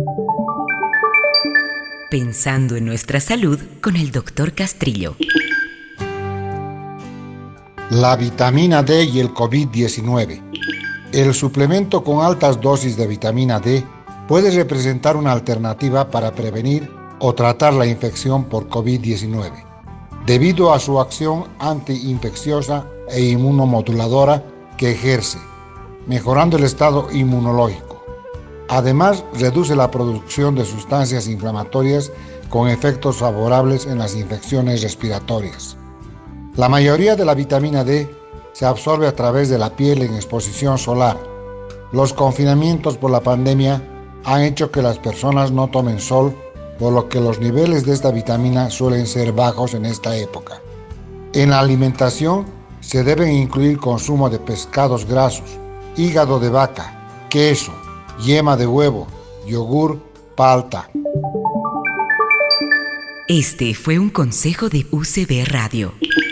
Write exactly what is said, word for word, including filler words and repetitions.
Pensando en nuestra salud con el doctor Castrillo. La vitamina D y el COVID diecinueve. El suplemento con altas dosis de vitamina D puede representar una alternativa para prevenir o tratar la infección por COVID diecinueve, debido a su acción antiinfecciosa e inmunomoduladora que ejerce, mejorando el estado inmunológico. Además, reduce la producción de sustancias inflamatorias con efectos favorables en las infecciones respiratorias. La mayoría de la vitamina D se absorbe a través de la piel en exposición solar. Los confinamientos por la pandemia han hecho que las personas no tomen sol, por lo que los niveles de esta vitamina suelen ser bajos en esta época. En la alimentación se deben incluir consumo de pescados grasos, hígado de vaca, queso, yema de huevo, yogur, palta. Este fue un consejo de U C B Radio.